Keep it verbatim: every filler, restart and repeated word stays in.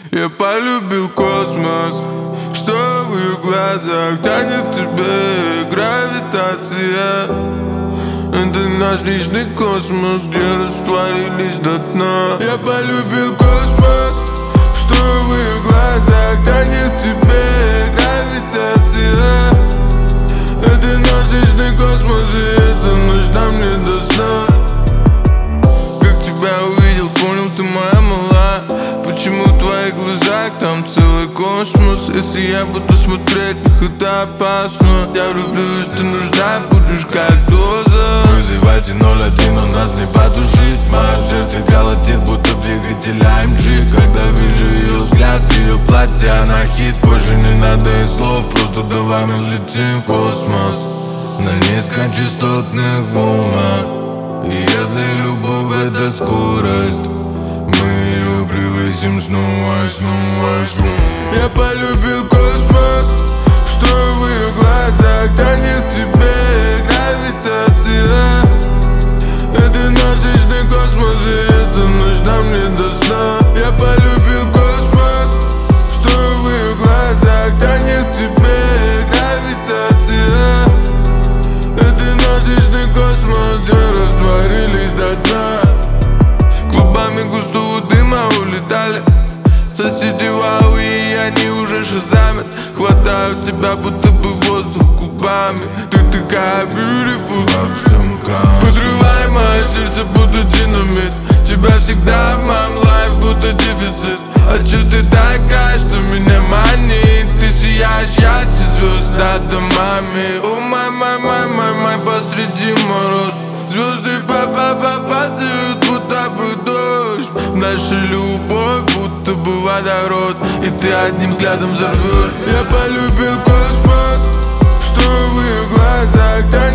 Я полюбил космос, что в ее глазах тянет тебе гравитация. Это наш личный космос, где растворились до дна. Я полюбил космос, что в ее глазах тянет тебе гравитация. Это наш личный космос, и эта ночь нам не до сна. Как тебя увидел, понял, ты моя мала. Почему в твоих глазах там целый космос? Если я буду смотреть, их это опасно. Я влюблюсь, ты нужна, будешь как доза. Вызывайте ноль один, у нас не потушить. Мое сердце колотит, будто двигатель эй эм джи. Когда вижу ее взгляд, ее платье, она хит. Больше не надо и слов, просто давай мы взлетим в космос на низкочастотных волнах. И если любовь — это скорость, мы ее превысим снова и снова и снова. Я полюбил космос, что в ее глазах тянет тебе гравитация. Это наш личный космос, и эта ночь нам не до сна. Я полюбил космос, что в ее глазах тянет тебе гравитация. Это наш личный космос, где растворились до дна. Клубами густого дыма улетали соседи вау, и они уже шазамят. Хватают тебя, будто бы воздух губами. Ты такая beautiful во всем космосе. Подрывай мое сердце, будто динамит. Тебя всегда в моем лайф, будто дефицит. А чё ты такая, что меня манит? Ты сияешь ярче звезд над домами. О май, май, май, май, май, посреди мороз. Звезды па-па-па падают, будто бы дождь. Наша любовь, будто бы водород, и ты одним взглядом взорвешь. Я полюбил космос, что в ее глазах тянет